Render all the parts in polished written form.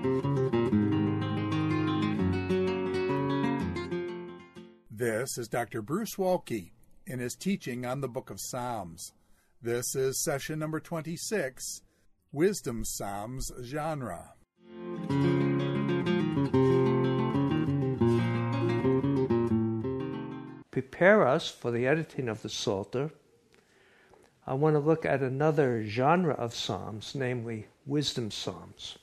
This is Dr. Bruce Waltke in his teaching on the Book of Psalms. This is session number 26, Wisdom Psalms Genre. Prepare us for the editing of the Psalter. I want to look at another genre of psalms, namely wisdom psalms.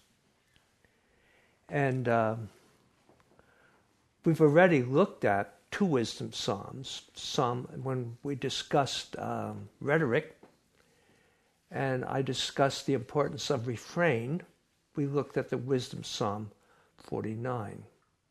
And we've already looked at two wisdom psalms, some when we discussed rhetoric, and I discussed the importance of refrain. We looked at the wisdom psalm 49.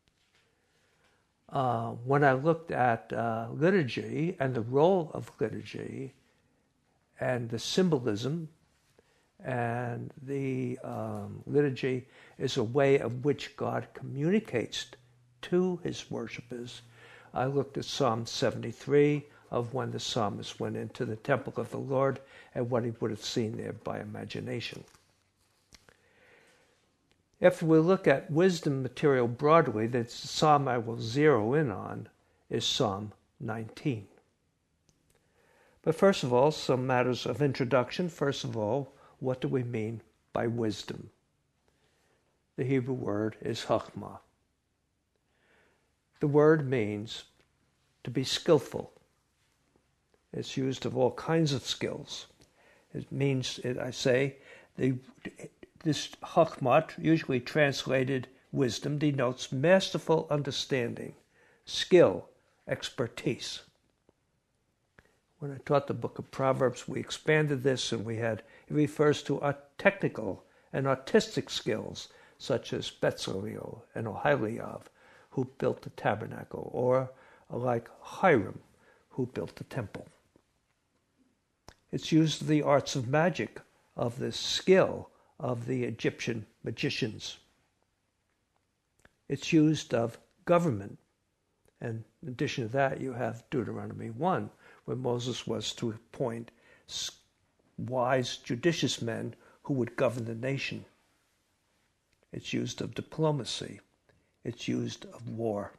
When I looked at liturgy and the role of liturgy and the symbolism, and the liturgy is a way of which God communicates to his worshipers, I looked at Psalm 73 of when the psalmist went into the temple of the Lord and what he would have seen there by imagination. If we look at wisdom material broadly, the psalm I will zero in on is Psalm 19. But first of all, some matters of introduction. First of all, what do we mean by wisdom? The Hebrew word is chachma. The word means to be skillful. It's used of all kinds of skills. It means, this chachma, usually translated wisdom, denotes masterful understanding, skill, expertise. When I taught the book of Proverbs, we expanded this and it refers to technical and artistic skills, such as Bezalel and Oholiab, who built the tabernacle, or like Hiram, who built the temple. It's used of the arts of magic, of the skill of the Egyptian magicians. It's used of government. And in addition to that, you have Deuteronomy 1, where Moses was to appoint wise, judicious men who would govern the nation. It's used of diplomacy. It's used of war.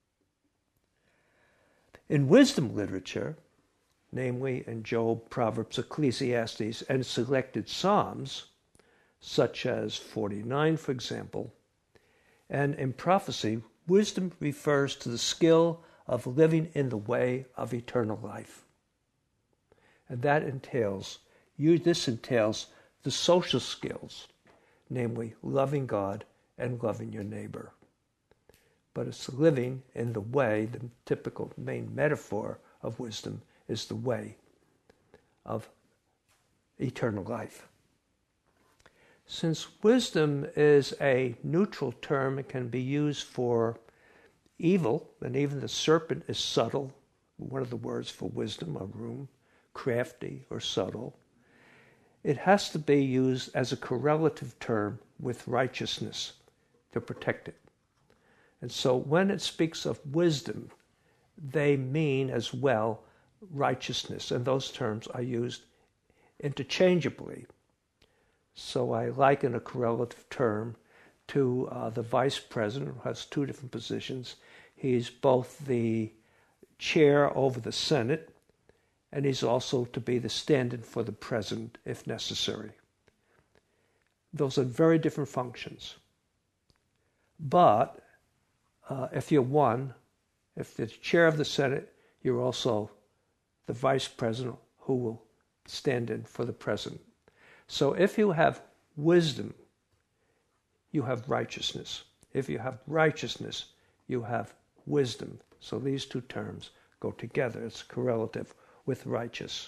In wisdom literature, namely in Job, Proverbs, Ecclesiastes, and selected psalms, such as 49, for example, and in prophecy, wisdom refers to the skill of living in the way of eternal life. And this entails the social skills, namely loving God and loving your neighbor. But it's living in the way, the typical main metaphor of wisdom is the way of eternal life. Since wisdom is a neutral term, it can be used for evil, and even the serpent is subtle. One of the words for wisdom, arum, crafty or subtle. It has to be used as a correlative term with righteousness to protect it. And so when it speaks of wisdom, they mean as well righteousness, and those terms are used interchangeably. So I liken a correlative term to the vice president, who has two different positions. He's both the chair over the Senate, and he's also to be the stand-in for the president if necessary. Those are very different functions. But if you're if the chair of the Senate, you're also the vice president who will stand in for the president. So if you have wisdom, you have righteousness. If you have righteousness, you have wisdom. So these two terms go together. It's correlative with righteous.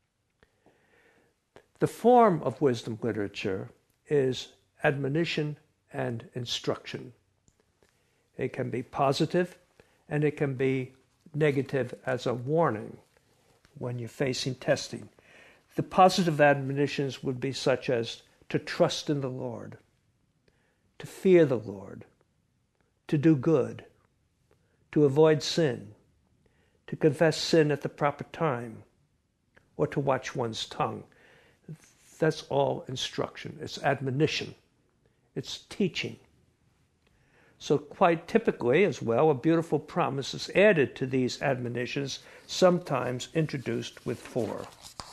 The form of wisdom literature is admonition and instruction. It can be positive and it can be negative as a warning when you're facing testing. The positive admonitions would be such as to trust in the Lord, to fear the Lord, to do good, to avoid sin, to confess sin at the proper time, or to watch one's tongue. That's all instruction. It's admonition. It's teaching. So quite typically as well, a beautiful promise is added to these admonitions, sometimes introduced with 4.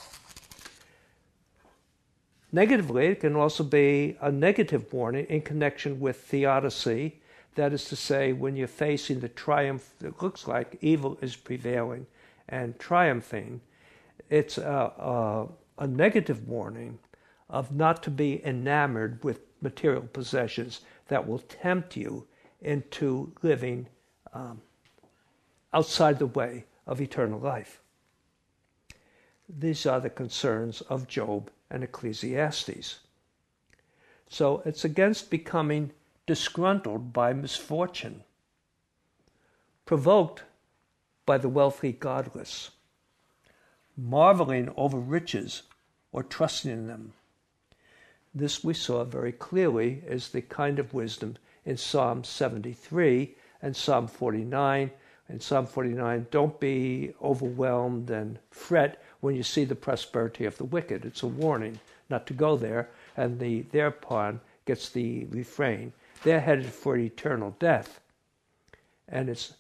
Negatively, it can also be a negative warning in connection with theodicy. That is to say, when you're facing the triumph that looks like evil is prevailing and triumphing, it's a negative warning of not to be enamored with material possessions that will tempt you into living outside the way of eternal life. These are the concerns of Job and Ecclesiastes. So it's against becoming disgruntled by misfortune, provoked by the wealthy godless, marveling over riches or trusting in them. This we saw very clearly as the kind of wisdom in Psalm 73 and Psalm 49. In Psalm 49, don't be overwhelmed and fret when you see the prosperity of the wicked. It's a warning not to go there, and thereupon gets the refrain. They're headed for eternal death, and it's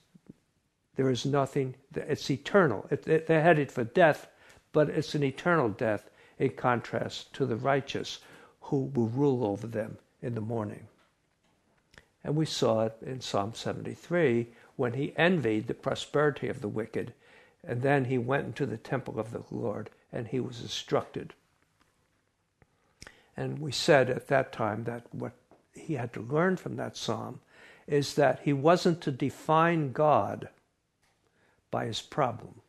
eternal. They're headed for death, but it's an eternal death in contrast to the righteous who will rule over them in the morning. And we saw it in Psalm 73 when he envied the prosperity of the wicked, and then he went into the temple of the Lord and he was instructed. And we said at that time that what he had to learn from that psalm is that he wasn't to define God by his problem,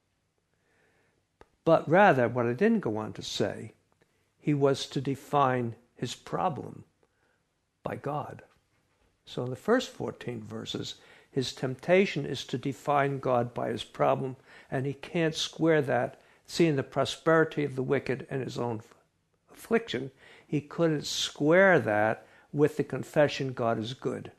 but rather, what I didn't go on to say, he was to define his problem by God. So in the first 14 verses, his temptation is to define God by his problem, and he can't square that, seeing the prosperity of the wicked and his own affliction. He couldn't square that with the confession God is good.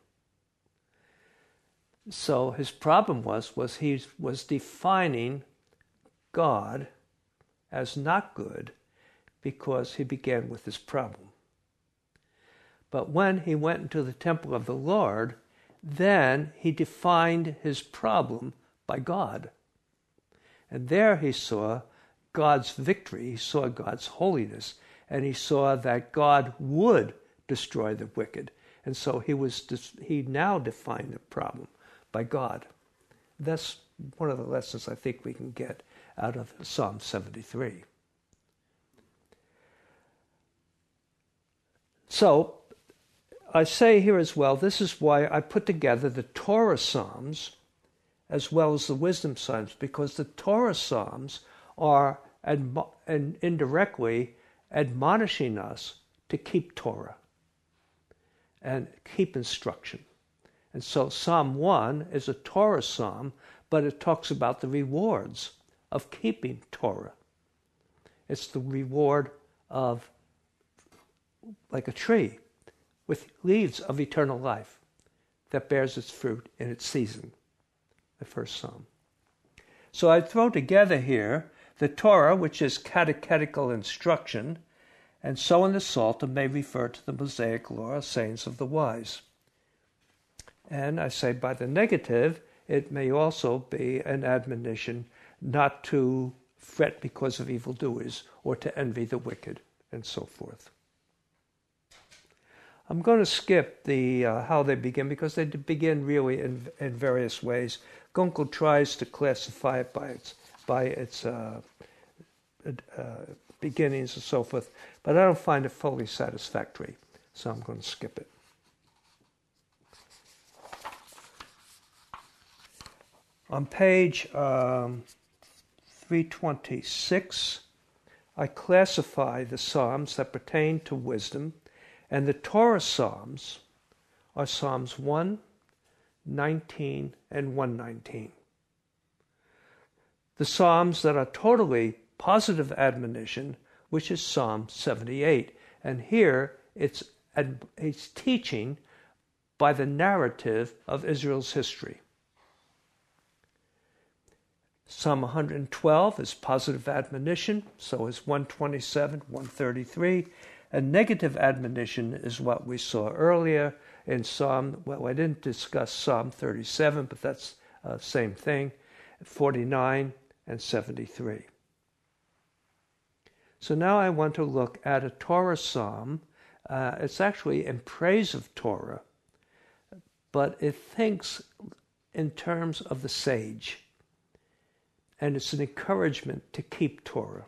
So his problem was he was defining God as not good because he began with his problem. But when he went into the temple of the Lord, then he defined his problem by God. And there he saw God's victory, he saw God's holiness, and he saw that God would destroy the wicked. And so he now defined the problem by God. That's one of the lessons I think we can get out of Psalm 73. So, I say here as well, this is why I put together the Torah Psalms as well as the Wisdom Psalms, because the Torah Psalms are indirectly admonishing us to keep Torah and keep instruction. And so Psalm 1 is a Torah psalm, but it talks about the rewards of keeping Torah. It's the reward of, like a tree, with leaves of eternal life that bears its fruit in its season, the first psalm. So I throw together here the Torah, which is catechetical instruction, and so in the Psalter may refer to the Mosaic law, sayings of the wise. And I say by the negative, it may also be an admonition not to fret because of evildoers or to envy the wicked, and so forth. I'm going to skip the how they begin because they begin really in various ways. Gunkel tries to classify it by its beginnings and so forth, but I don't find it fully satisfactory, so I'm going to skip it. On page 326, I classify the Psalms that pertain to wisdom. And the Torah Psalms are Psalms 1, 19, and 119. The Psalms that are totally positive admonition, which is Psalm 78. And here it's teaching by the narrative of Israel's history. Psalm 112 is positive admonition, so is 127, 133. And negative admonition is what we saw earlier in Psalm, well, I didn't discuss Psalm 37, but that's same thing, 49 and 73. So now I want to look at a Torah psalm. It's actually in praise of Torah, but it thinks in terms of the sage. And it's an encouragement to keep Torah.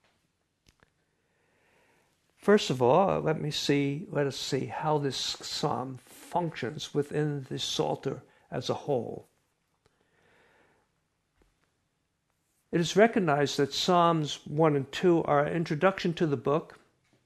First of all, let us see how this psalm functions within the Psalter as a whole. It is recognized that Psalms 1 and 2 are an introduction to the book.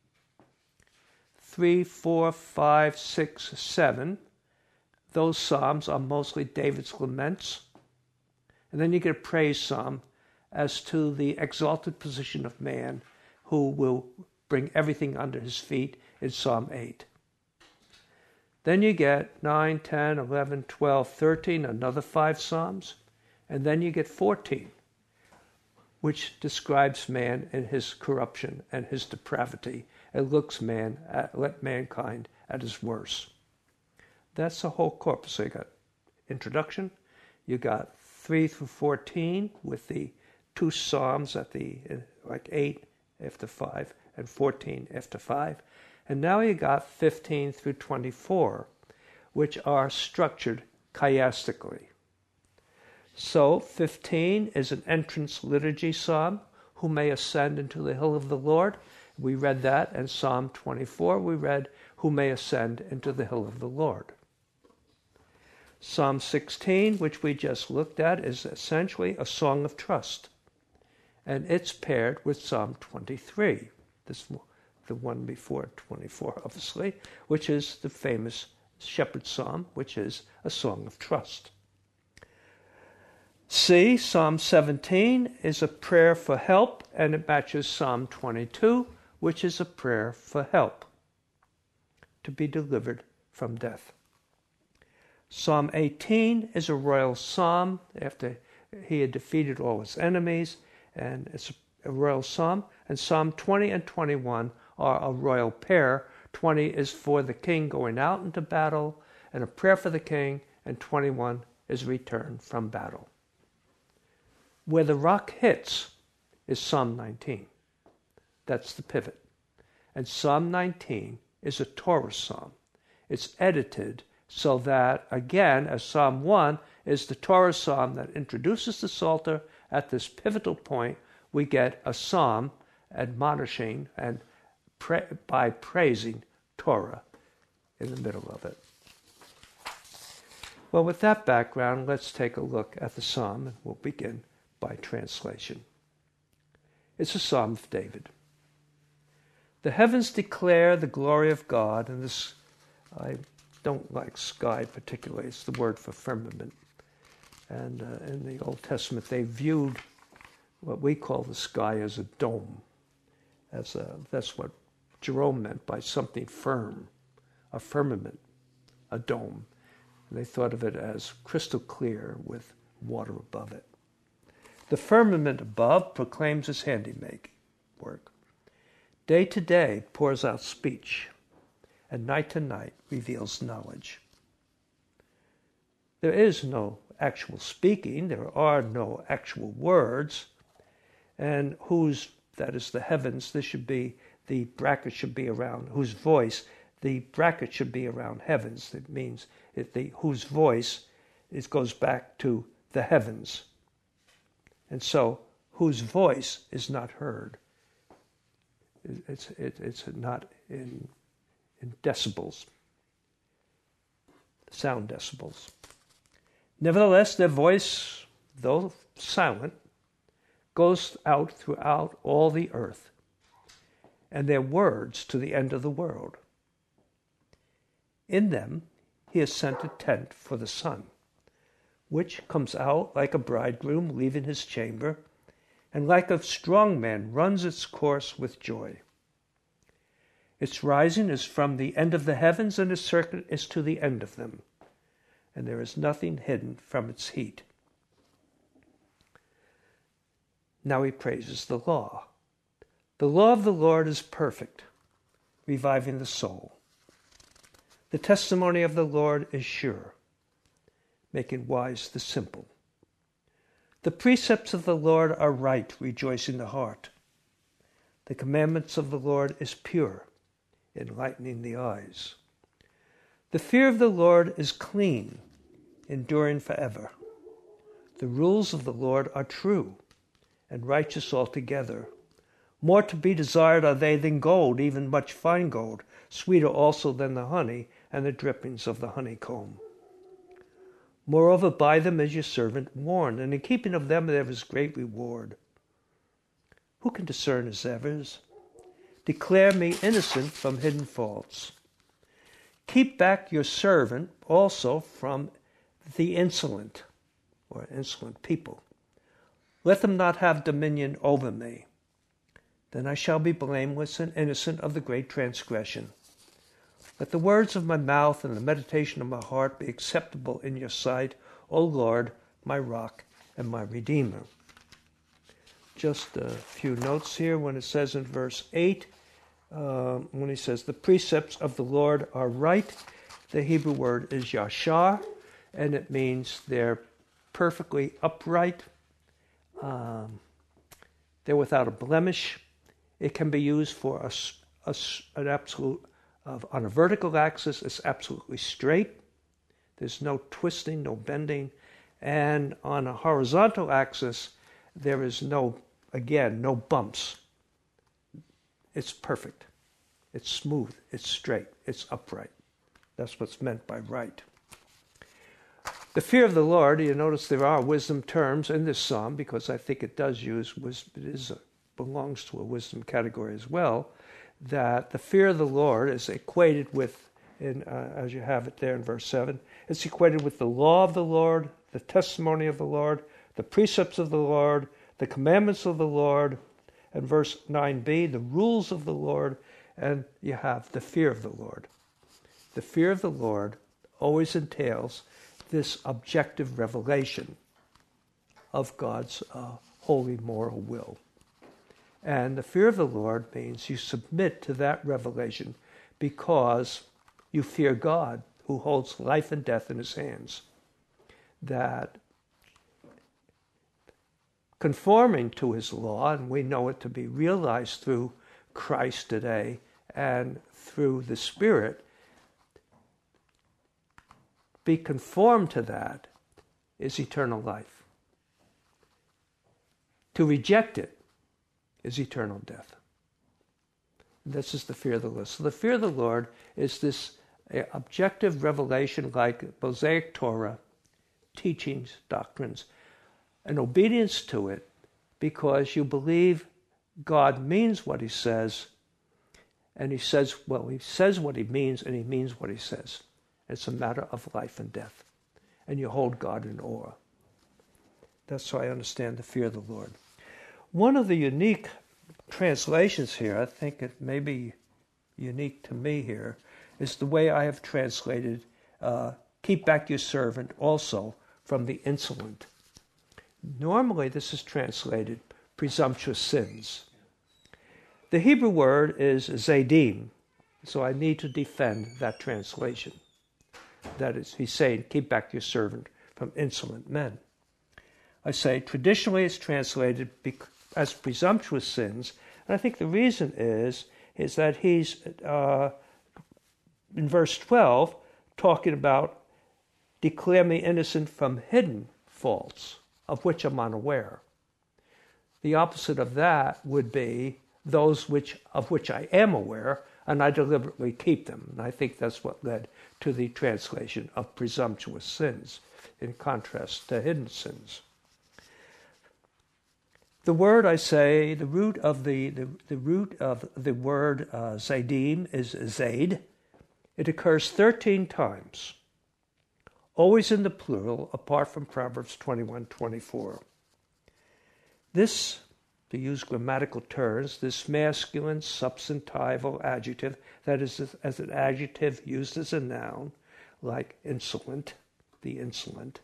3, 4, 5, 6, 7, those psalms are mostly David's laments. And then you get a praise psalm as to the exalted position of man who will bring everything under his feet in Psalm 8. Then you get 9, 10, 11, 12, 13, another 5 psalms. And then you get 14, which describes man in his corruption and his depravity and looks let mankind at his worst. That's the whole corpus. So you got introduction, you got 3 through 14 with the 2 psalms at the, like 8 after 5 and 14 after 5. And now you got 15 through 24, which are structured chiastically. So 15 is an entrance liturgy psalm, who may ascend into the hill of the Lord. We read that, and Psalm 24 we read, who may ascend into the hill of the Lord. Psalm 16, which we just looked at, is essentially a song of trust. And it's paired with Psalm 23, the one before 24, obviously, which is the famous shepherd psalm, which is a song of trust. C, Psalm 17, is a prayer for help, and it matches Psalm 22, which is a prayer for help, to be delivered from death. Psalm 18 is a royal psalm after he had defeated all his enemies, and it's a royal psalm. And Psalm 20 and 21 are a royal pair. 20 is for the king going out into battle, and a prayer for the king, and 21 is return from battle. Where the rock hits is Psalm 19. That's the pivot. And Psalm 19 is a Torah psalm. It's edited so that, again, as Psalm 1 is the Torah psalm that introduces the Psalter, at this pivotal point, we get a psalm admonishing and by praising Torah in the middle of it. Well, with that background, let's take a look at the psalm, and we'll begin by translation. It's a psalm of David. The heavens declare the glory of God, and this, I don't like sky particularly, it's the word for firmament. And in the Old Testament, they viewed what we call the sky as a dome. That's what Jerome meant by something firm, a firmament, a dome. And they thought of it as crystal clear with water above it. The firmament above proclaims his handiwork. Day to day pours out speech, and night to night reveals knowledge. There is no actual speaking, there are no actual words, and that is the heavens, the bracket should be around, whose voice, the bracket should be around heavens. It means whose voice, it goes back to the heavens. And so, whose voice is not heard. It's not in decibels, sound decibels. Nevertheless, their voice, though silent, goes out throughout all the earth, and their words to the end of the world. In them he has sent a tent for the sun, which comes out like a bridegroom leaving his chamber, and like a strong man runs its course with joy. Its rising is from the end of the heavens, and its circuit is to the end of them, and there is nothing hidden from its heat. Now he praises the law. The law of the Lord is perfect, reviving the soul. The testimony of the Lord is sure, making wise the simple. The precepts of the Lord are right, rejoicing the heart. The commandments of the Lord is pure, enlightening the eyes. The fear of the Lord is clean, enduring forever. The rules of the Lord are true, and righteous altogether. More to be desired are they than gold, even much fine gold, sweeter also than the honey and the drippings of the honeycomb. Moreover, by them is your servant warned, and in keeping of them there is great reward. Who can discern his errors? Declare me innocent from hidden faults. Keep back your servant also from the insolent, or insolent people. Let them not have dominion over me. Then I shall be blameless and innocent of the great transgression. Let the words of my mouth and the meditation of my heart be acceptable in your sight, O Lord, my rock and my redeemer. Just a few notes here when it says in verse 8, when he says, the precepts of the Lord are right, the Hebrew word is yashar, and it means they're perfectly upright. They're without a blemish. It can be used for an absolute, on a vertical axis, it's absolutely straight. There's no twisting, no bending. And on a horizontal axis, there is no bumps. It's perfect. It's smooth. It's straight. It's upright. That's what's meant by right. The fear of the Lord, you notice there are wisdom terms in this psalm, because I think it does use wisdom. Belongs to a wisdom category as well, that the fear of the Lord is equated with, as you have it there in verse 7, it's equated with the law of the Lord, the testimony of the Lord, the precepts of the Lord, the commandments of the Lord, and verse 9b, the rules of the Lord, and you have the fear of the Lord. The fear of the Lord always entails this objective revelation of God's holy moral will. And the fear of the Lord means you submit to that revelation because you fear God, who holds life and death in his hands. That conforming to his law, and we know it to be realized through Christ today and through the Spirit, be conformed to that is eternal life. To reject it is eternal death. And this is the fear of the Lord. So the fear of the Lord is this objective revelation like Mosaic Torah, teachings, doctrines, and obedience to it because you believe God means what he says, and he says what he means, and he means what he says. It's a matter of life and death. And you hold God in awe. That's how I understand the fear of the Lord. One of the unique translations here, I think it may be unique to me here, is the way I have translated, keep back your servant also from the insolent. Normally this is translated presumptuous sins. The Hebrew word is zadim, so I need to defend that translation. That is, he's saying, keep back your servant from insolent men. I say, traditionally it's translated as presumptuous sins, and I think the reason is that he's, in verse 12, talking about, declare me innocent from hidden faults, of which I'm unaware. The opposite of that would be those of which I am aware, and I deliberately keep them. And I think that's what led to the translation of presumptuous sins, in contrast to hidden sins. The word, I say, the root of the word zadim is zaid. It occurs 13 times, always in the plural, apart from Proverbs 21:24. This, to use grammatical terms, this masculine substantival adjective, that is as an adjective used as a noun, like insolent, the insolent,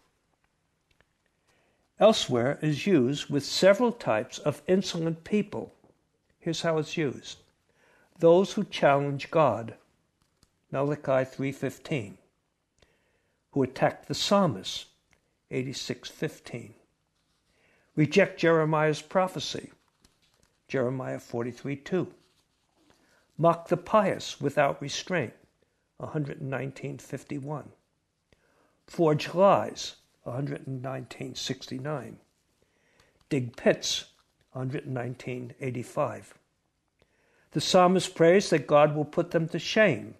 elsewhere is used with several types of insolent people. Here's how it's used. those who challenge God, Malachi 3:15, who attack the psalmist, 86:15, reject Jeremiah's prophecy, Jeremiah 43:2, mock the pious without restraint, 119:51, forge lies, 119:69, dig pits, 119:85. The psalmist prays that God will put them to shame,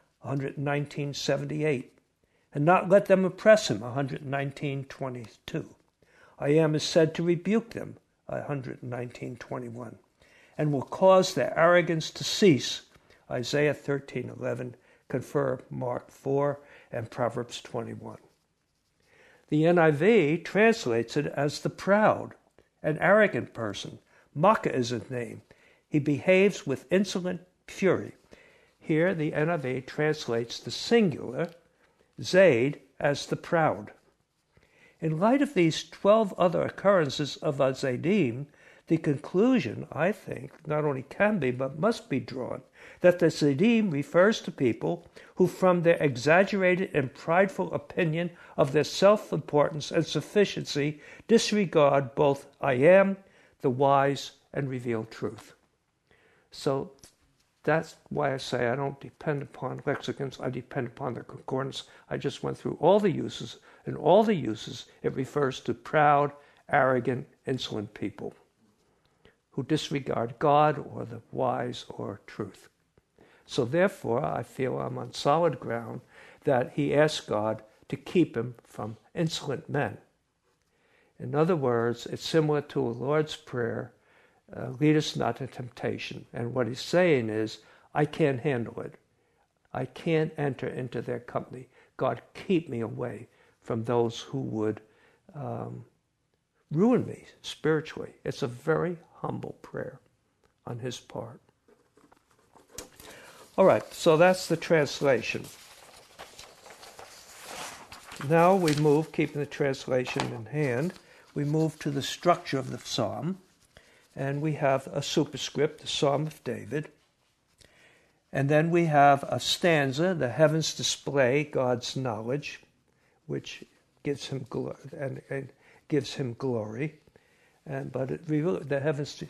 119:78, and not let them oppress him, 119:22. I is said to rebuke them, 119:21, and will cause their arrogance to cease, Isaiah 13:11, confirm Mark 4 and Proverbs 21. The NIV translates it as the proud, an arrogant person. Makkah is his name. He behaves with insolent fury. Here the NIV translates the singular, Zaid, as the proud. In light of these 12 other occurrences of Zadim, the conclusion, I think, not only can be but must be drawn, that the Zadim refers to people who, from their exaggerated and prideful opinion of their self-importance and sufficiency, disregard both I am, the wise, and revealed truth. So that's why I say I don't depend upon lexicons, I depend upon their concordance. I just went through all the uses, and all the uses it refers to proud, arrogant, insolent people who disregard God or the wise or truth. So therefore, I feel I'm on solid ground that he asks God to keep him from insolent men. In other words, it's similar to a Lord's Prayer, lead us not into temptation. And what he's saying is, I can't handle it. I can't enter into their company. God, keep me away from those who would ruin me spiritually. It's a very humble prayer on his part. All right, so that's the translation. Now we move, keeping the translation in hand, we move to the structure of the psalm, and we have a superscript, the Psalm of David, and then we have a stanza, the heavens display God's knowledge, which gives him and gives him glory, but the heavens.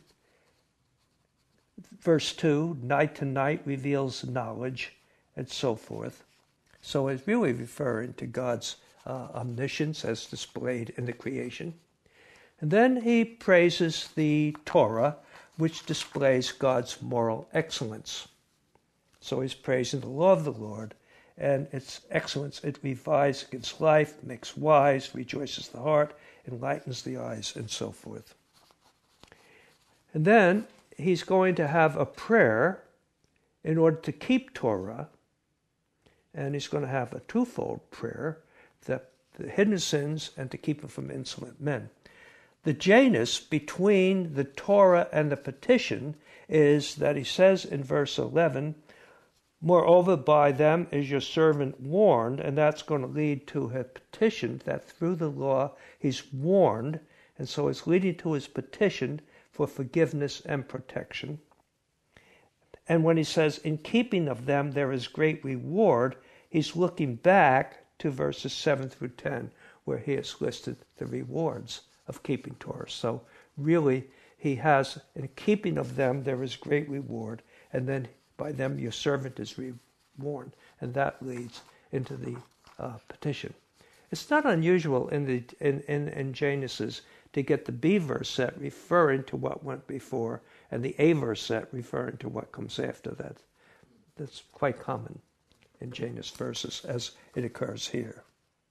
Verse 2, night to night reveals knowledge, and so forth. So it's really referring to God's omniscience as displayed in the creation. And then he praises the Torah, which displays God's moral excellence. So he's praising the law of the Lord and its excellence. It revives against life, makes wise, rejoices the heart, enlightens the eyes, and so forth. And then he's going to have a prayer in order to keep Torah, and he's going to have a twofold prayer, the hidden sins and to keep him from insolent men. The Janus between the Torah and the petition is that he says in verse 11, moreover, by them is your servant warned, and that's going to lead to a petition that through the law he's warned, and so it's leading to his petition for forgiveness and protection. And when he says, in keeping of them there is great reward, he's looking back to verses 7 through 10, where he has listed the rewards of keeping Torah. So really, he has, in keeping of them there is great reward, and then by them your servant is warned, and that leads into the petition. It's not unusual in Genesis to get the B verse set referring to what went before and the A verse set referring to what comes after that. That's quite common in Janus verses as it occurs here.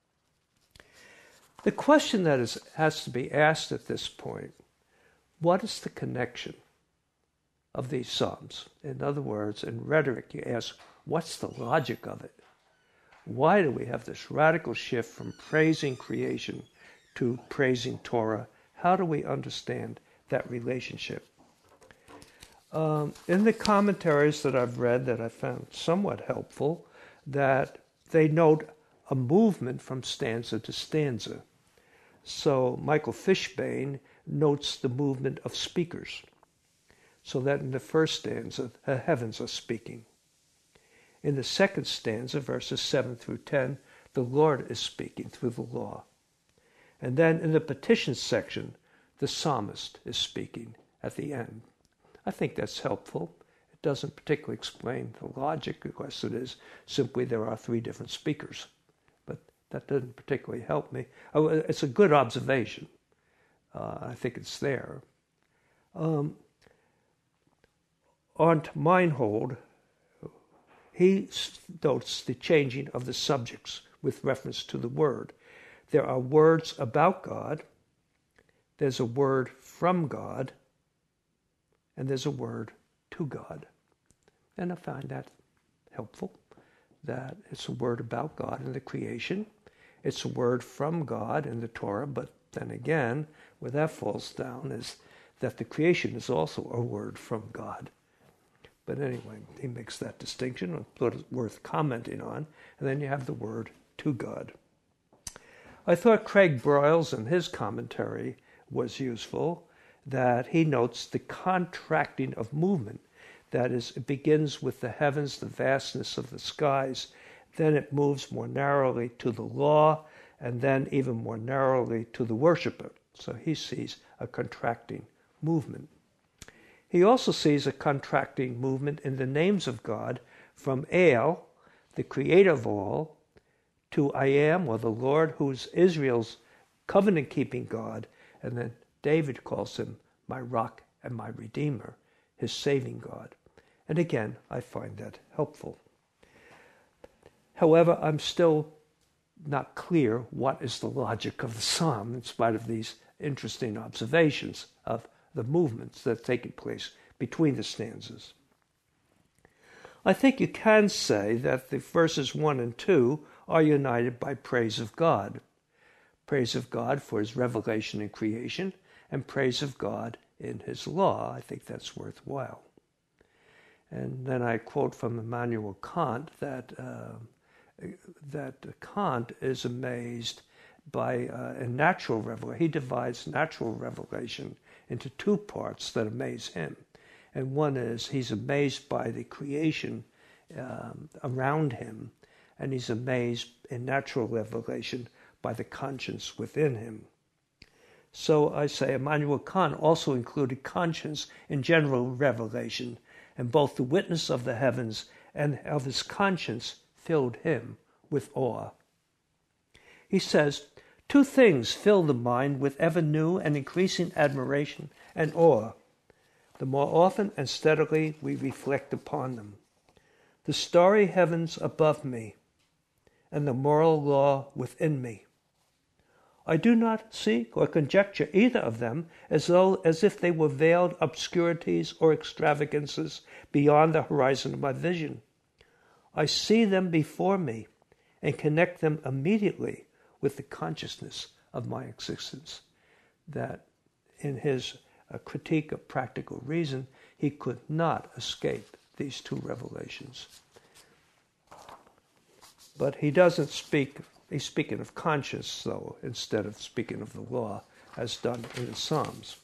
The question that has to be asked at this point, what is the connection of these psalms? In other words, in rhetoric you ask, what's the logic of it? Why do we have this radical shift from praising creation to praising Torah? How do we understand that relationship? In the commentaries that I've read that I found somewhat helpful, that they note a movement from stanza to stanza. So Michael Fishbane notes the movement of speakers. so that in the first stanza, the heavens are speaking. In the second stanza, verses 7 through 10, the Lord is speaking through the law. And then in the petition section, the psalmist is speaking at the end. I think that's helpful. It doesn't particularly explain the logic, because it is simply there are three different speakers. But that doesn't particularly help me. Oh, it's a good observation. I think it's there. Arndt Meinhold, he notes the changing of the subjects with reference to the word. There are words about God, there's a word from God, and there's a word to God. And I find that helpful, that it's a word about God in the creation. It's a word from God in the Torah, but then again, where that falls down is that the creation is also a word from God. But anyway, he makes that distinction, worth commenting on. And then you have the word to God. I thought Craig Broyles in his commentary was useful, that he notes the contracting of movement. That is, it begins with the heavens, the vastness of the skies. Then it moves more narrowly to the law, and then even more narrowly to the worshiper. So he sees a contracting movement. He also sees a contracting movement in the names of God from El, the creator of all, to I am, or the Lord, who's Israel's covenant-keeping God, and then David calls him my rock and my redeemer, his saving God. And again, I find that helpful. However, I'm still not clear what is the logic of the psalm, in spite of these interesting observations of the movements that are taking place between the stanzas. I think you can say that the verses 1 and 2 are united by praise of God. Praise of God for his revelation in creation, and praise of God in his law. I think that's worthwhile. And then I quote from Immanuel Kant that Kant is amazed by a natural revelation. He divides natural revelation into two parts that amaze him. And one is he's amazed by the creation around him, and he's amazed in natural revelation by the conscience within him. So I say Immanuel Kant also included conscience in general revelation, and both the witness of the heavens and of his conscience filled him with awe. He says, two things fill the mind with ever new and increasing admiration and awe, the more often and steadily we reflect upon them. The starry heavens above me, and the moral law within me. I do not seek or conjecture either of them as if they were veiled obscurities or extravagances beyond the horizon of my vision. I see them before me and connect them immediately with the consciousness of my existence. That in his critique of practical reason, he could not escape these two revelations. But he doesn't speak, he's speaking of conscience, though, instead of speaking of the law, as done in the Psalms.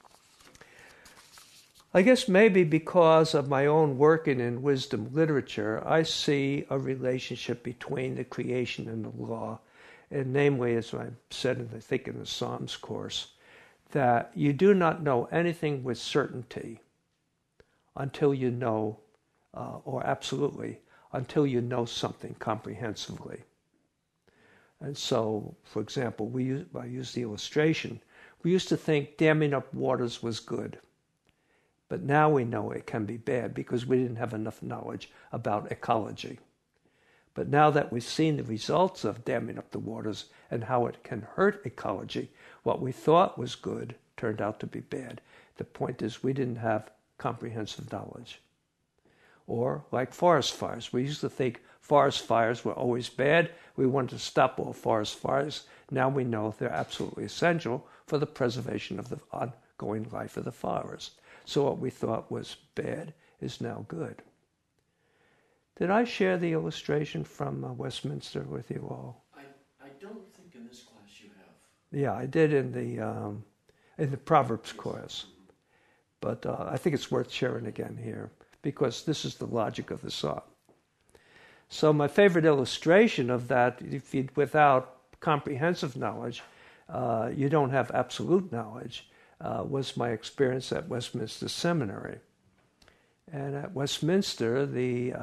I guess maybe because of my own working in wisdom literature, I see a relationship between the creation and the law, and namely, as I said in the Psalms course, that you do not know anything with certainty until you know, or absolutely, until you know something comprehensively. And so, for example, I use the illustration. We used to think damming up waters was good. But now we know it can be bad because we didn't have enough knowledge about ecology. But now that we've seen the results of damming up the waters and how it can hurt ecology, what we thought was good turned out to be bad. The point is we didn't have comprehensive knowledge. Or like forest fires. We used to think forest fires were always bad. We wanted to stop all forest fires. Now we know they're absolutely essential for the preservation of the ongoing life of the forest. So what we thought was bad is now good. Did I share the illustration from Westminster with you all? I don't think in this class you have. Yeah, I did in the Proverbs course. but I think it's worth sharing again here because this is the logic of the psalm. So my favorite illustration of that, without comprehensive knowledge, you don't have absolute knowledge, was my experience at Westminster Seminary. And at Westminster, the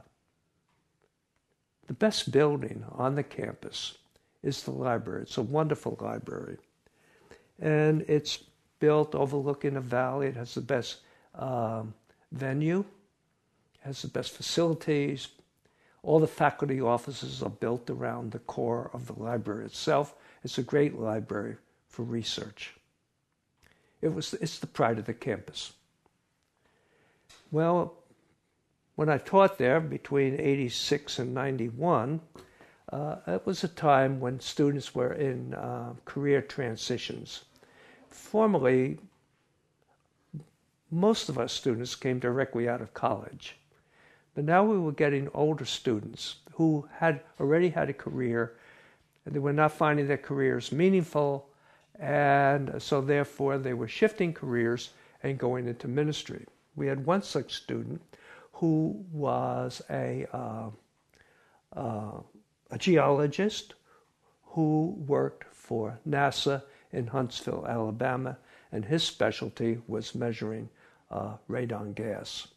best building on the campus is the library. It's a wonderful library. And it's built overlooking a valley. It has the best venue, has the best facilities. All the faculty offices are built around the core of the library itself. It's a great library for research. It's the pride of the campus. Well, when I taught there between 86 and 91, it was a time when students were in career transitions. Formerly, most of our students came directly out of college. But now we were getting older students who had already had a career, and they were not finding their careers meaningful, and so therefore they were shifting careers and going into ministry. We had one such student who was a geologist who worked for NASA in Huntsville, Alabama, and his specialty was measuring radon gas.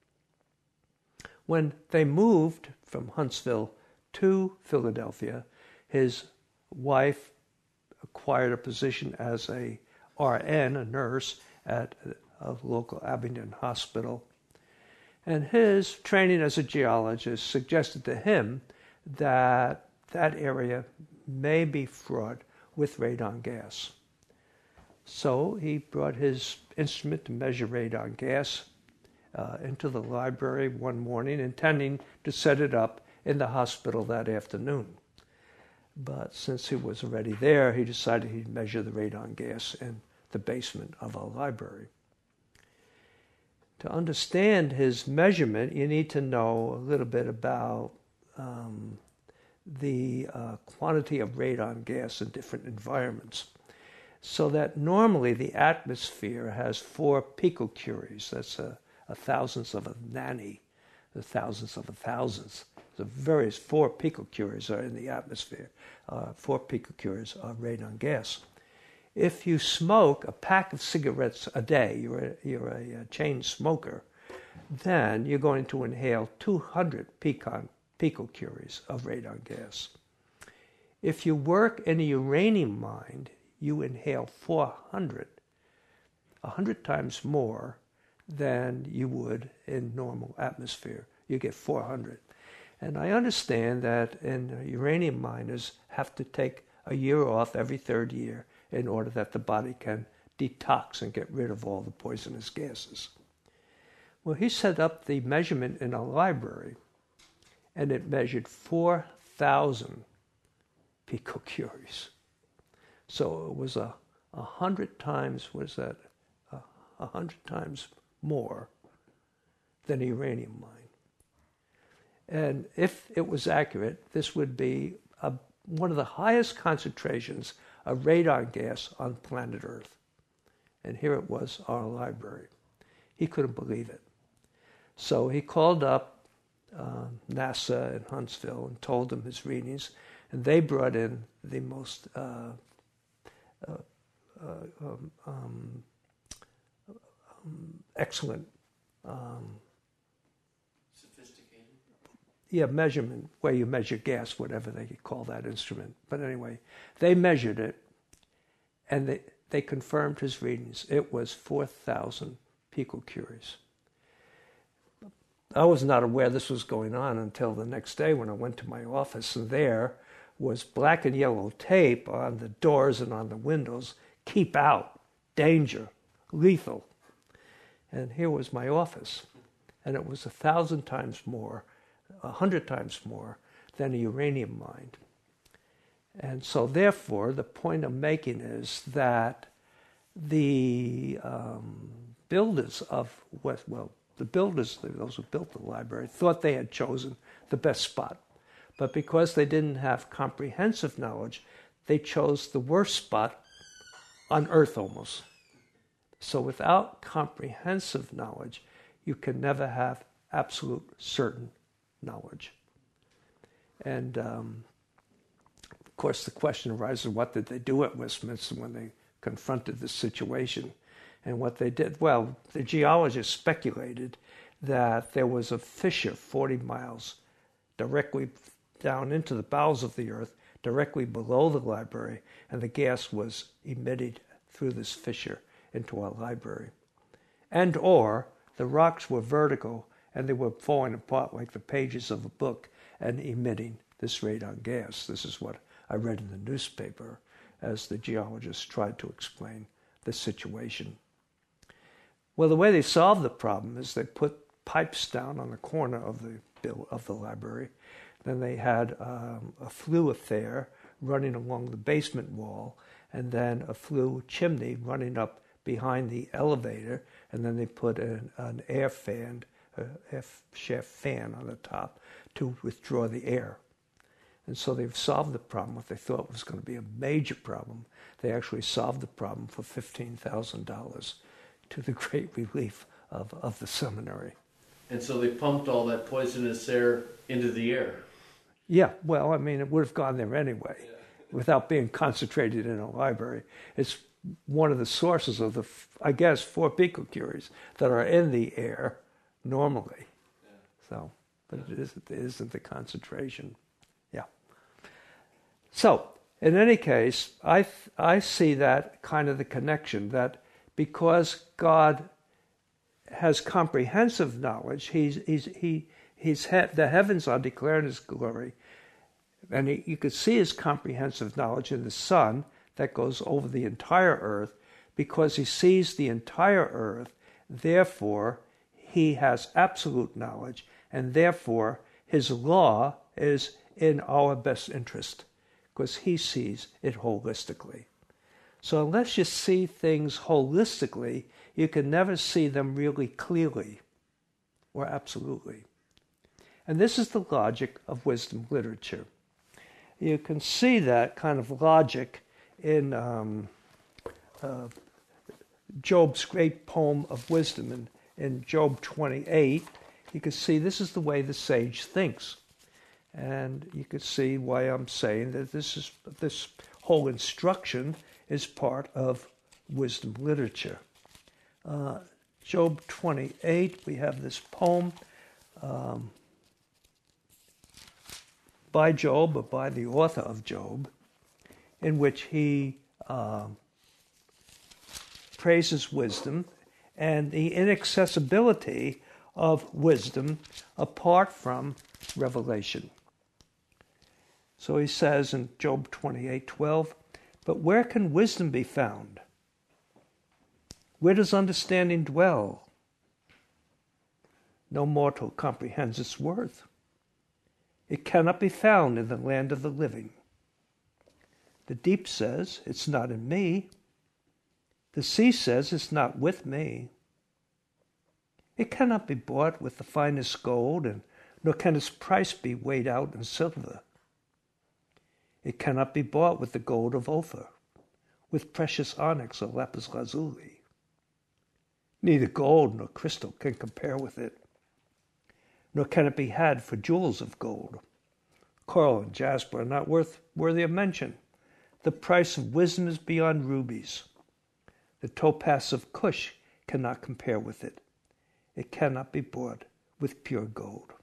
When they moved from Huntsville to Philadelphia, his wife acquired a position as a RN, a nurse, at a local Abingdon hospital. And his training as a geologist suggested to him that that area may be fraught with radon gas. So he brought his instrument to measure radon gas into the library one morning, intending to set it up in the hospital that afternoon. But since he was already there, he decided he'd measure the radon gas in the basement of our library. To understand his measurement, you need to know a little bit about the quantity of radon gas in different environments. So that normally the atmosphere has 4 picocuries. That's a thousandth of a nani, the thousandth of a thousandth. The various 4 picocuries are in the atmosphere. 4 picocuries of radon gas. If you smoke a pack of cigarettes a day, you're a chain smoker, then you're going to inhale 200 picocuries of radon gas. If you work in a uranium mine, you inhale 400, 100 times more than you would in normal atmosphere. You get 400. And I understand that uranium miners have to take a year off every 3rd year in order that the body can detox and get rid of all the poisonous gases. Well, he set up the measurement in a library, and it measured 4,000 picocuries. So it was 100 times, 100 times more than a uranium mine. And if it was accurate, this would be one of the highest concentrations of radon gas on planet Earth. And here it was, our library. He couldn't believe it. So he called up NASA in Huntsville and told them his readings, and they brought in the most excellent sophisticated measurement, where you measure gas, whatever they call that instrument. But anyway, they measured it, and they confirmed his readings. It was 4,000 picocuries. I was not aware this was going on until the next day when I went to my office, and there was black and yellow tape on the doors and on the windows. Keep out, danger, lethal. And here was my office, and it was 1,000 times more, 100 times more than a uranium mine. And so therefore, the point I'm making is that the builders of those who built the library, thought they had chosen the best spot. But because they didn't have comprehensive knowledge, they chose the worst spot on Earth almost. So without comprehensive knowledge, you can never have absolute certain knowledge. And of course the question arises, what did they do at Westminster when they confronted this situation? And what they did, well, the geologists speculated that there was a fissure 40 miles directly down into the bowels of the earth, directly below the library, and the gas was emitted through this fissure into our library. And or the rocks were vertical and they were falling apart like the pages of a book and emitting this radon gas. This is what I read in the newspaper as the geologists tried to explain the situation. Well, the way they solved the problem is they put pipes down on the corner of the library. Then they had a flue affair running along the basement wall, and then a flue chimney running up behind the elevator, and then they put an air shaft fan on the top to withdraw the air. And so they've solved the problem. What they thought was going to be a major problem, they actually solved the problem for $15,000 to the great relief of the seminary. And so they pumped all that poisonous air into the air. Yeah, well, I mean, it would have gone there anyway, without being concentrated in a library. It's one of the sources of the, I guess, 4 picocuries that are in the air normally. Yeah. So, but it isn't the concentration. Yeah. So, in any case, I see that kind of the connection, that because God has comprehensive knowledge, the heavens are declaring his glory, and you could see his comprehensive knowledge in the sun that goes over the entire earth, because he sees the entire earth. Therefore he has absolute knowledge, and therefore his law is in our best interest, because he sees it holistically. So unless you see things holistically, you can never see them really clearly or absolutely. And this is the logic of wisdom literature. You can see that kind of logic in Job's great poem of wisdom in Job 28. You can see this is the way the sage thinks. And you can see why I'm saying that this whole instruction is part of wisdom literature. Job 28, we have this poem by Job, or by the author of Job, in which he praises wisdom and the inaccessibility of wisdom apart from revelation. So he says in Job 28:12, "But where can wisdom be found? Where does understanding dwell? No mortal comprehends its worth. It cannot be found in the land of the living. The deep says, it's not in me. The sea says, it's not with me. It cannot be bought with the finest gold, and nor can its price be weighed out in silver. It cannot be bought with the gold of Ophir, with precious onyx or lapis lazuli. Neither gold nor crystal can compare with it, nor can it be had for jewels of gold. Coral and jasper are not worthy of mention. The price of wisdom is beyond rubies. The topaz of Cush cannot compare with it. It cannot be bought with pure gold."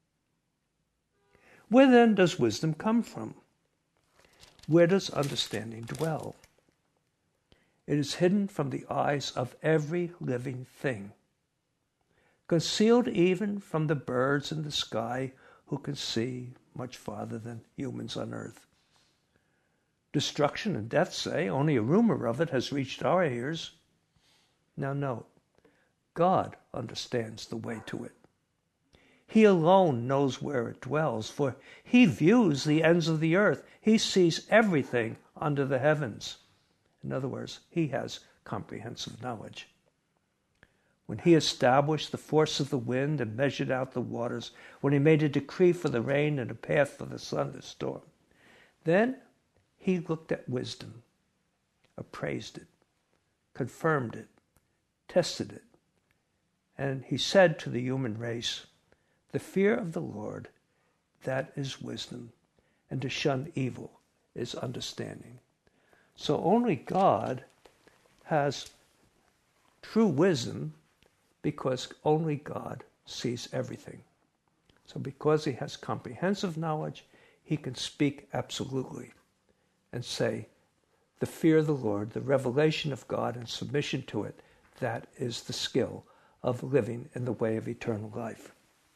Where then does wisdom come from? Where does understanding dwell? It is hidden from the eyes of every living thing, concealed even from the birds in the sky, who can see much farther than humans on earth. Destruction and death say, only a rumor of it has reached our ears. Now note, God understands the way to it. He alone knows where it dwells, for he views the ends of the earth. He sees everything under the heavens. In other words, he has comprehensive knowledge. When he established the force of the wind and measured out the waters, when he made a decree for the rain and a path for the thunderstorm, then he looked at wisdom, appraised it, confirmed it, tested it. And he said to the human race, the fear of the Lord, that is wisdom, and to shun evil is understanding. So only God has true wisdom because only God sees everything. So because he has comprehensive knowledge, he can speak absolutely and say, the fear of the Lord, the revelation of God and submission to it, that is the skill of living in the way of eternal life.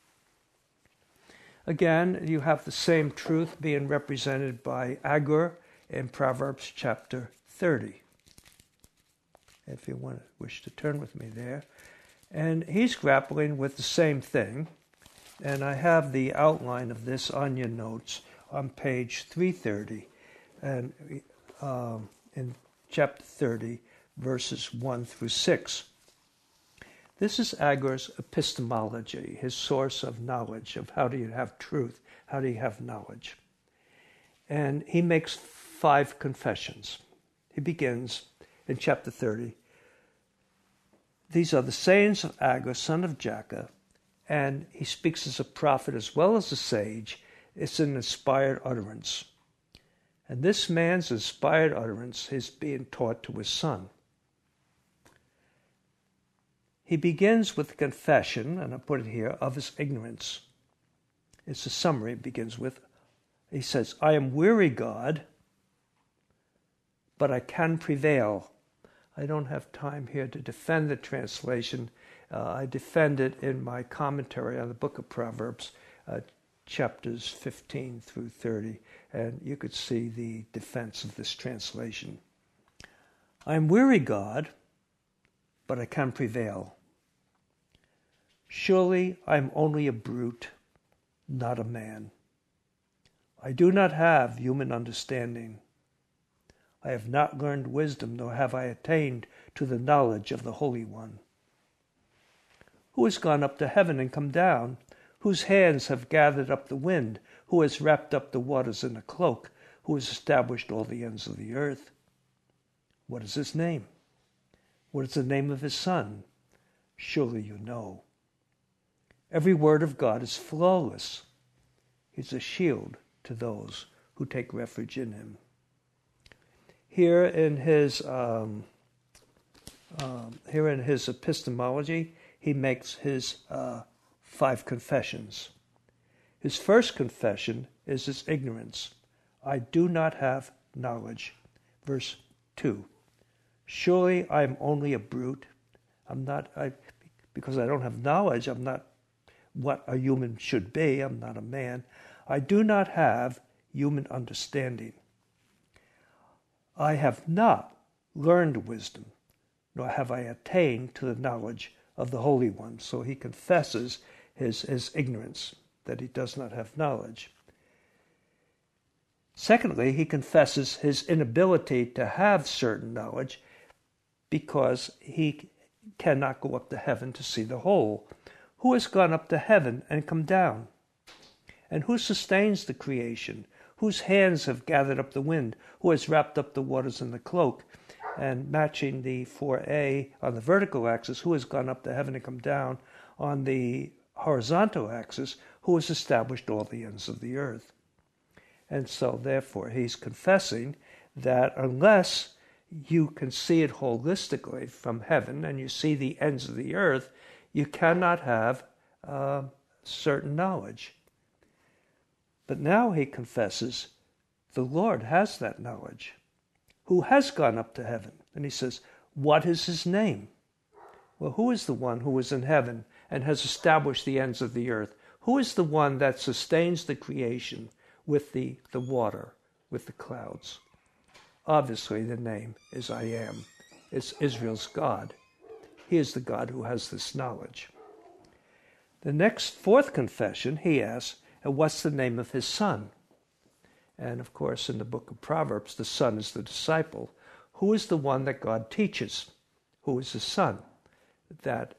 Again, you have the same truth being represented by Agur in Proverbs chapter 30. If you wish to turn with me there. And he's grappling with the same thing. And I have the outline of this on your notes on page 330 and in chapter 30, verses 1 through 6. This is Agur's epistemology, his source of knowledge, of how do you have truth, how do you have knowledge. And he makes 5 confessions. He begins in chapter 30. These are the sayings of Agur, son of Jakeh, and he speaks as a prophet as well as a sage. It's an inspired utterance. And this man's inspired utterance is being taught to his son. He begins with the confession, and I put it here, of his ignorance. It's a summary. It begins with, he says, I am weary, God, but I can prevail. I don't have time here to defend the translation. I defend it in my commentary on the book of Proverbs, chapters 15 through 30, and you could see the defense of this translation. I am weary, God, but I can prevail. Surely I am only a brute, not a man. I do not have human understanding. I have not learned wisdom, nor have I attained to the knowledge of the Holy One. Who has gone up to heaven and come down? Whose hands have gathered up the wind? Who has wrapped up the waters in a cloak? Who has established all the ends of the earth? What is his name? What is the name of his son? Surely you know. Every word of God is flawless. He's a shield to those who take refuge in him. Here in his epistemology, he makes his 5 confessions. His first confession is his ignorance. I do not have knowledge. Verse 2. Surely I am only a brute. Because I don't have knowledge, I'm not what a human should be. I'm not a man. I do not have human understanding. I have not learned wisdom, nor have I attained to the knowledge of the Holy One. So he confesses his ignorance, that he does not have knowledge. Secondly, he confesses his inability to have certain knowledge because he cannot go up to heaven to see the whole. Who has gone up to heaven and come down? And who sustains the creation? Whose hands have gathered up the wind? Who has wrapped up the waters in the cloak? And matching the 4a on the vertical axis, who has gone up to heaven and come down? On the horizontal axis, who has established all the ends of the earth? And so, therefore, he's confessing that unless you can see it holistically from heaven and you see the ends of the earth, you cannot have certain knowledge. But now he confesses the Lord has that knowledge, who has gone up to heaven. And he says, what is his name? Well, who is the one who is in heaven and has established the ends of the earth? Who is the one that sustains the creation with the water, with the clouds? Obviously, the name is I Am. It's Israel's God. He is the God who has this knowledge. The next 4th confession, he asks, what's the name of his son? And of course, in the book of Proverbs, the son is the disciple. Who is the one that God teaches? Who is his son? That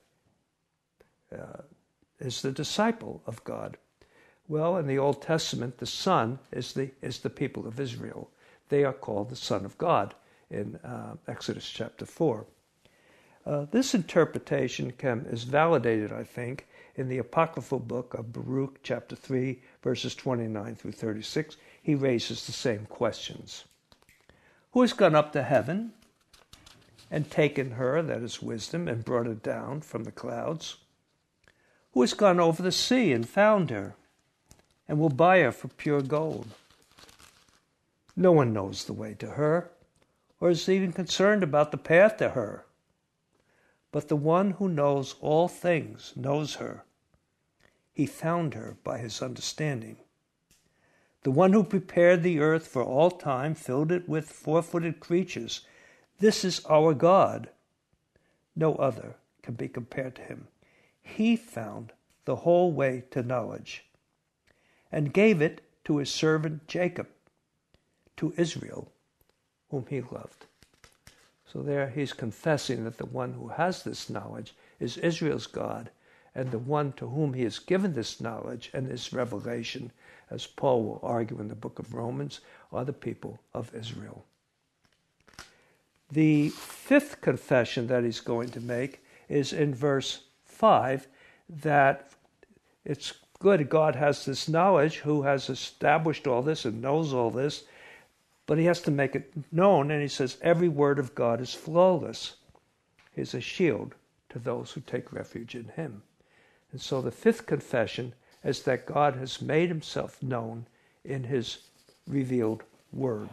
is the disciple of God. Well, in the Old Testament, the son is the people of Israel. They are called the Son of God in Exodus chapter 4. This interpretation is validated, I think, in the apocryphal book of Baruch, chapter 3, verses 29 through 36. He raises the same questions. Who has gone up to heaven and taken her, that is wisdom, and brought her down from the clouds? Who has gone over the sea and found her, and will buy her for pure gold? No one knows the way to her, or is even concerned about the path to her. But the one who knows all things knows her. He found her by his understanding. The one who prepared the earth for all time, filled it with four-footed creatures. This is our God. No other can be compared to him. He found the whole way to knowledge and gave it to his servant Jacob, to Israel, whom he loved. So there he's confessing that the one who has this knowledge is Israel's God, and the one to whom he has given this knowledge and this revelation, as Paul will argue in the book of Romans, are the people of Israel. The fifth confession that he's going to make is in verse 5, that it's good God has this knowledge, who has established all this and knows all this, but he has to make it known, and he says, every word of God is flawless. He's a shield to those who take refuge in him. And so the fifth confession is that God has made himself known in his revealed word.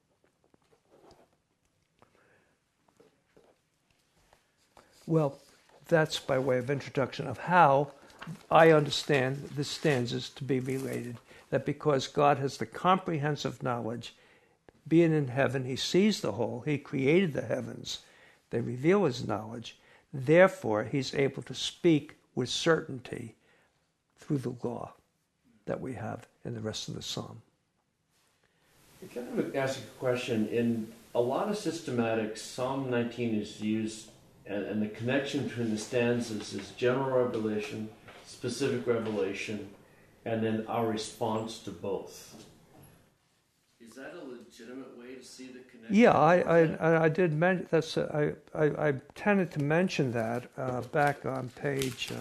Well, that's by way of introduction of how I understand the stanzas to be related, that because God has the comprehensive knowledge, being in heaven, he sees the whole, he created the heavens, they reveal his knowledge, therefore he's able to speak with certainty through the law that we have in the rest of the psalm. Can I ask a question? In a lot of systematics, Psalm 19 is used, and the connection between the stanzas is general revelation, specific revelation, and then our response to both. Is that a legitimate way to see the connection? Yeah, I did mention that's. I tended to mention that back on page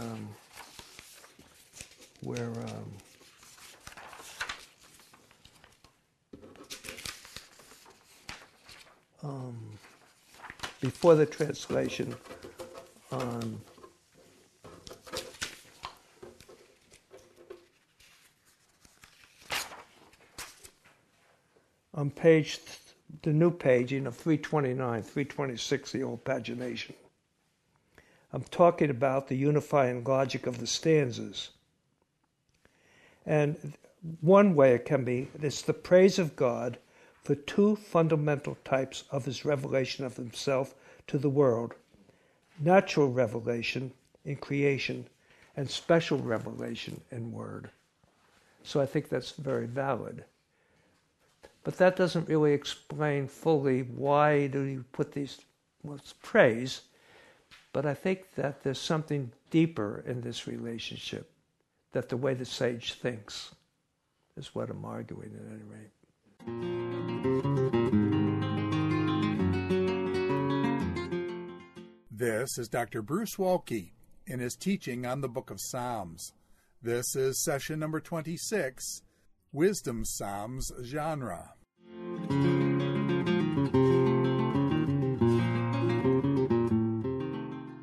where before the translation on page, the new page, 329, 326, the old pagination. I'm talking about the unifying logic of the stanzas. And one way it can be, it's the praise of God for two fundamental types of his revelation of himself to the world: natural revelation in creation and special revelation in word. So I think that's very valid. But that doesn't really explain fully why do you put these, well, it's praise, but I think that there's something deeper in this relationship, that the way the sage thinks is what I'm arguing at any rate. This is Dr. Bruce Waltke in his teaching on the Book of Psalms. This is session number 26, Wisdom Psalms Genre.